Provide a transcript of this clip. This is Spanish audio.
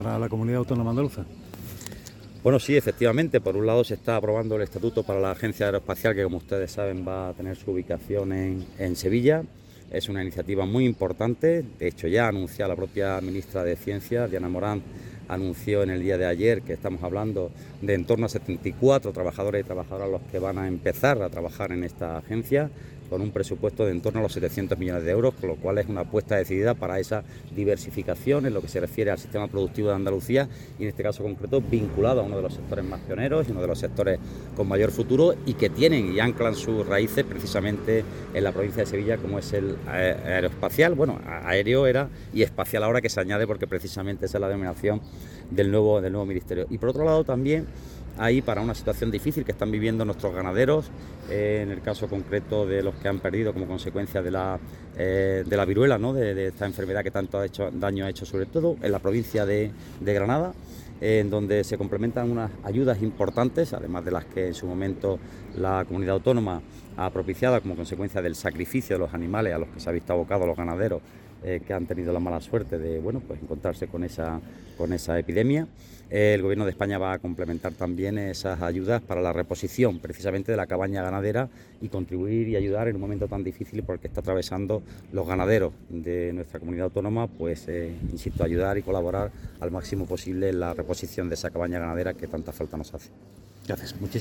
para la comunidad autónoma andaluza. Bueno, sí, efectivamente. Por un lado se está aprobando el estatuto para la Agencia Aeroespacial, que como ustedes saben va a tener su ubicación en Sevilla. Es una iniciativa muy importante. De hecho, ya anunció la propia ministra de Ciencia, Diana Morán, anunció en el día de ayer que estamos hablando de en torno a 74 trabajadores y trabajadoras los que van a empezar a trabajar en esta agencia, con un presupuesto de en torno a los 700 millones de euros, con lo cual es una apuesta decidida para esa diversificación en lo que se refiere al sistema productivo de Andalucía y en este caso concreto vinculado a uno de los sectores más pioneros y uno de los sectores con mayor futuro y que tienen y anclan sus raíces precisamente en la provincia de Sevilla, como es el aeroespacial. Bueno, aéreo era y espacial ahora, que se añade porque precisamente esa es la denominación del nuevo ministerio. Y por otro lado también ahí, para una situación difícil que están viviendo nuestros ganaderos, en el caso concreto de los que han perdido como consecuencia de la viruela, ¿no? de esta enfermedad que tanto daño ha hecho, sobre todo en la provincia de Granada, en donde se complementan unas ayudas importantes, además de las que en su momento la comunidad autónoma ha propiciado como consecuencia del sacrificio de los animales a los que se ha visto abocados los ganaderos que han tenido la mala suerte de encontrarse con esa epidemia. El Gobierno de España va a complementar también esas ayudas para la reposición precisamente de la cabaña ganadera y contribuir y ayudar en un momento tan difícil por el que está atravesando los ganaderos de nuestra comunidad autónoma, insisto, ayudar y colaborar al máximo posible en la reposición de esa cabaña ganadera que tanta falta nos hace. Gracias.